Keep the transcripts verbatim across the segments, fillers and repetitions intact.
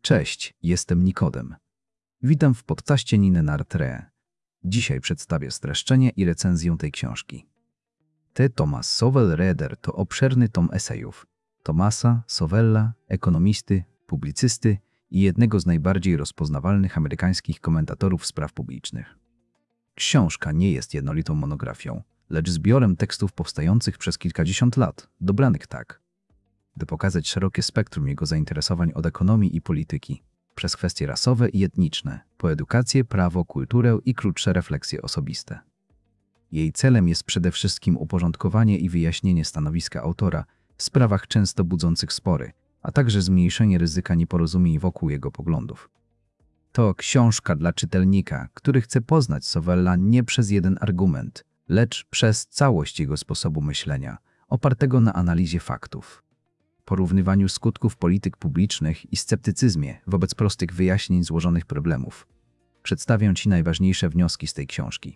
Cześć, jestem Nikodem. Witam w podcaście Nine Nartre. Dzisiaj przedstawię streszczenie i recenzję tej książki. T. Thomas Sowell Reader to obszerny tom esejów Thomasa Sowella, ekonomisty, publicysty i jednego z najbardziej rozpoznawalnych amerykańskich komentatorów spraw publicznych. Książka nie jest jednolitą monografią, lecz zbiorem tekstów powstających przez kilkadziesiąt lat, dobranych tak, by pokazać szerokie spektrum jego zainteresowań od ekonomii i polityki, przez kwestie rasowe i etniczne, po edukację, prawo, kulturę i krótsze refleksje osobiste. Jej celem jest przede wszystkim uporządkowanie i wyjaśnienie stanowiska autora w sprawach często budzących spory, a także zmniejszenie ryzyka nieporozumień wokół jego poglądów. To książka dla czytelnika, który chce poznać Sowella nie przez jeden argument, lecz przez całość jego sposobu myślenia, opartego na analizie faktów, porównywaniu skutków polityk publicznych i sceptycyzmie wobec prostych wyjaśnień złożonych problemów. Przedstawię Ci najważniejsze wnioski z tej książki.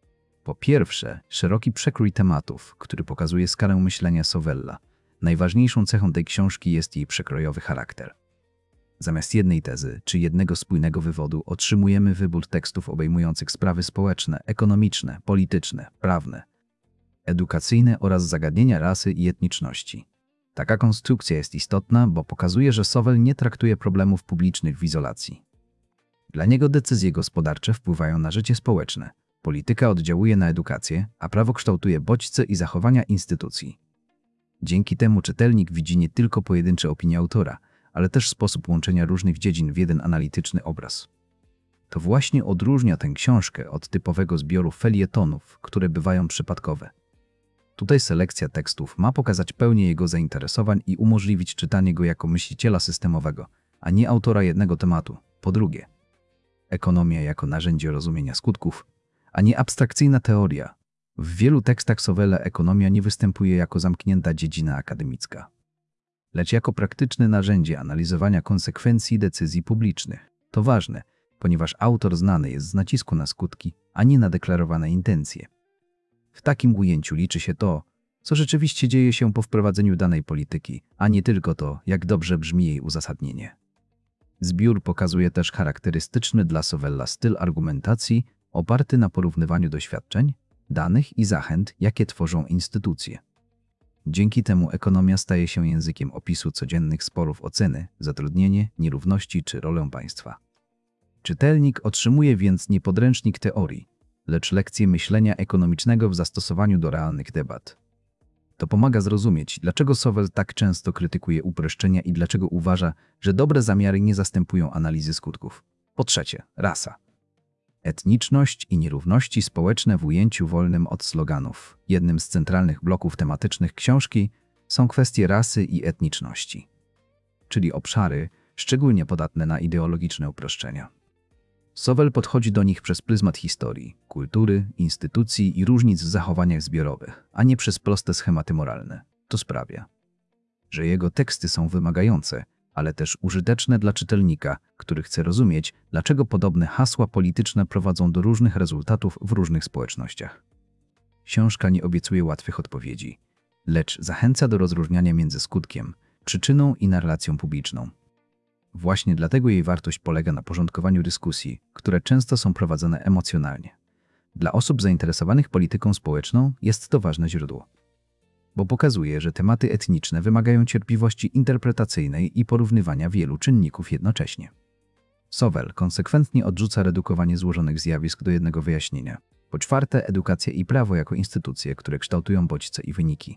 Po pierwsze, szeroki przekrój tematów, który pokazuje skalę myślenia Sowella. Najważniejszą cechą tej książki jest jej przekrojowy charakter. Zamiast jednej tezy czy jednego spójnego wywodu otrzymujemy wybór tekstów obejmujących sprawy społeczne, ekonomiczne, polityczne, prawne, edukacyjne oraz zagadnienia rasy i etniczności. Taka konstrukcja jest istotna, bo pokazuje, że Sowell nie traktuje problemów publicznych w izolacji. Dla niego decyzje gospodarcze wpływają na życie społeczne, polityka oddziałuje na edukację, a prawo kształtuje bodźce i zachowania instytucji. Dzięki temu czytelnik widzi nie tylko pojedyncze opinie autora, ale też sposób łączenia różnych dziedzin w jeden analityczny obraz. To właśnie odróżnia tę książkę od typowego zbioru felietonów, które bywają przypadkowe. Tutaj selekcja tekstów ma pokazać pełnię jego zainteresowań i umożliwić czytanie go jako myśliciela systemowego, a nie autora jednego tematu. Po drugie, ekonomia jako narzędzie rozumienia skutków, a nie abstrakcyjna teoria. W wielu tekstach Sowella ekonomia nie występuje jako zamknięta dziedzina akademicka, lecz jako praktyczne narzędzie analizowania konsekwencji decyzji publicznych. To ważne, ponieważ autor znany jest z nacisku na skutki, a nie na deklarowane intencje. W takim ujęciu liczy się to, co rzeczywiście dzieje się po wprowadzeniu danej polityki, a nie tylko to, jak dobrze brzmi jej uzasadnienie. Zbiór pokazuje też charakterystyczny dla Sowella styl argumentacji oparty na porównywaniu doświadczeń, danych i zachęt, jakie tworzą instytucje. Dzięki temu ekonomia staje się językiem opisu codziennych sporów o ceny, zatrudnienie, nierówności czy rolę państwa. Czytelnik otrzymuje więc nie podręcznik teorii, lecz lekcje myślenia ekonomicznego w zastosowaniu do realnych debat. To pomaga zrozumieć, dlaczego Sowell tak często krytykuje uproszczenia i dlaczego uważa, że dobre zamiary nie zastępują analizy skutków. Po trzecie, rasa. Etniczność i nierówności społeczne w ujęciu wolnym od sloganów. Jednym z centralnych bloków tematycznych książki są kwestie rasy i etniczności, czyli obszary szczególnie podatne na ideologiczne uproszczenia. Sowell podchodzi do nich przez pryzmat historii, kultury, instytucji i różnic w zachowaniach zbiorowych, a nie przez proste schematy moralne. To sprawia, że jego teksty są wymagające, ale też użyteczne dla czytelnika, który chce rozumieć, dlaczego podobne hasła polityczne prowadzą do różnych rezultatów w różnych społecznościach. Książka nie obiecuje łatwych odpowiedzi, lecz zachęca do rozróżniania między skutkiem, przyczyną i narracją publiczną. Właśnie dlatego jej wartość polega na porządkowaniu dyskusji, które często są prowadzone emocjonalnie. Dla osób zainteresowanych polityką społeczną jest to ważne źródło, bo pokazuje, że tematy etniczne wymagają cierpliwości interpretacyjnej i porównywania wielu czynników jednocześnie. Sowell konsekwentnie odrzuca redukowanie złożonych zjawisk do jednego wyjaśnienia. Po czwarte, edukacja i prawo jako instytucje, które kształtują bodźce i wyniki.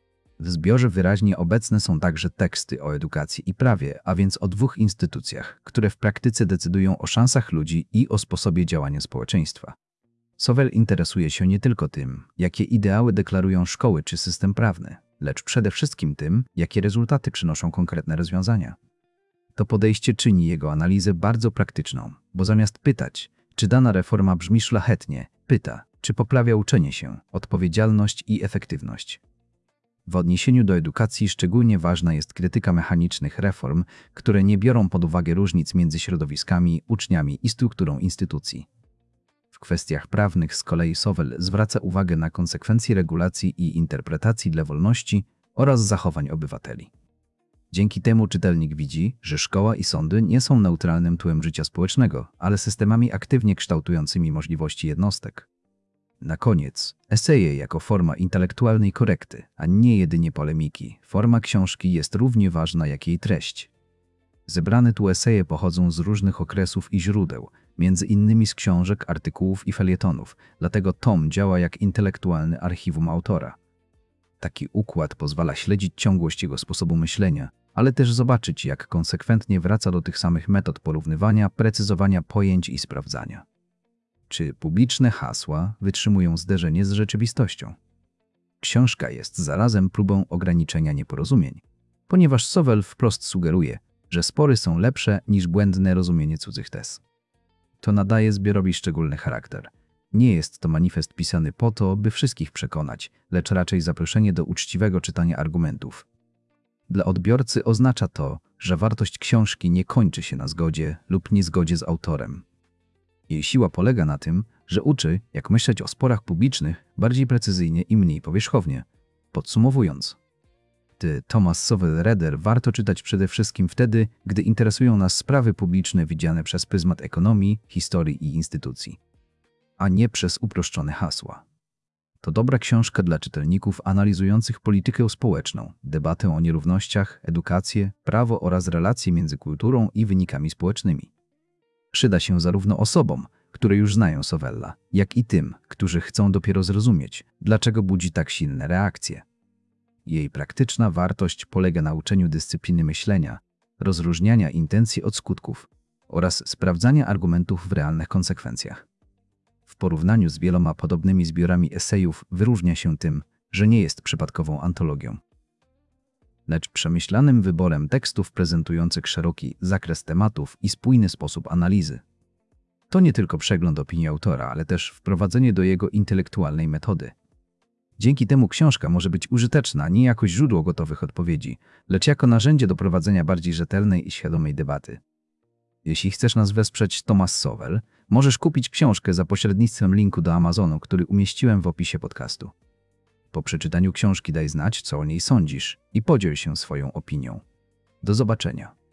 W zbiorze wyraźnie obecne są także teksty o edukacji i prawie, a więc o dwóch instytucjach, które w praktyce decydują o szansach ludzi i o sposobie działania społeczeństwa. Sowell interesuje się nie tylko tym, jakie ideały deklarują szkoły czy system prawny, lecz przede wszystkim tym, jakie rezultaty przynoszą konkretne rozwiązania. To podejście czyni jego analizę bardzo praktyczną, bo zamiast pytać, czy dana reforma brzmi szlachetnie, pyta, czy poprawia uczenie się, odpowiedzialność i efektywność. W odniesieniu do edukacji szczególnie ważna jest krytyka mechanicznych reform, które nie biorą pod uwagę różnic między środowiskami, uczniami i strukturą instytucji. W kwestiach prawnych z kolei Sowell zwraca uwagę na konsekwencje regulacji i interpretacji dla wolności oraz zachowań obywateli. Dzięki temu czytelnik widzi, że szkoła i sądy nie są neutralnym tłem życia społecznego, ale systemami aktywnie kształtującymi możliwości jednostek. Na koniec, eseje jako forma intelektualnej korekty, a nie jedynie polemiki. Forma książki jest równie ważna jak jej treść. Zebrane tu eseje pochodzą z różnych okresów i źródeł, między innymi z książek, artykułów i felietonów, dlatego tom działa jak intelektualny archiwum autora. Taki układ pozwala śledzić ciągłość jego sposobu myślenia, ale też zobaczyć, jak konsekwentnie wraca do tych samych metod porównywania, precyzowania pojęć i sprawdzania. Czy publiczne hasła wytrzymują zderzenie z rzeczywistością? Książka jest zarazem próbą ograniczenia nieporozumień, ponieważ Sowell wprost sugeruje, że spory są lepsze niż błędne rozumienie cudzych tez. To nadaje zbiorowi szczególny charakter. Nie jest to manifest pisany po to, by wszystkich przekonać, lecz raczej zaproszenie do uczciwego czytania argumentów. Dla odbiorcy oznacza to, że wartość książki nie kończy się na zgodzie lub niezgodzie z autorem. Jej siła polega na tym, że uczy, jak myśleć o sporach publicznych bardziej precyzyjnie i mniej powierzchownie. Podsumowując, ty Thomas Sowell Reader warto czytać przede wszystkim wtedy, gdy interesują nas sprawy publiczne widziane przez pryzmat ekonomii, historii i instytucji, a nie przez uproszczone hasła. To dobra książka dla czytelników analizujących politykę społeczną, debatę o nierównościach, edukację, prawo oraz relacje między kulturą i wynikami społecznymi. Przyda się zarówno osobom, które już znają Sowella, jak i tym, którzy chcą dopiero zrozumieć, dlaczego budzi tak silne reakcje. Jej praktyczna wartość polega na uczeniu dyscypliny myślenia, rozróżniania intencji od skutków oraz sprawdzania argumentów w realnych konsekwencjach. W porównaniu z wieloma podobnymi zbiorami esejów wyróżnia się tym, że nie jest przypadkową antologią, lecz przemyślanym wyborem tekstów prezentujących szeroki zakres tematów i spójny sposób analizy. To nie tylko przegląd opinii autora, ale też wprowadzenie do jego intelektualnej metody. Dzięki temu książka może być użyteczna nie jako źródło gotowych odpowiedzi, lecz jako narzędzie do prowadzenia bardziej rzetelnej i świadomej debaty. Jeśli chcesz nas wesprzeć, Thomas Sowell, możesz kupić książkę za pośrednictwem linku do Amazonu, który umieściłem w opisie podcastu. Po przeczytaniu książki daj znać, co o niej sądzisz i podziel się swoją opinią. Do zobaczenia.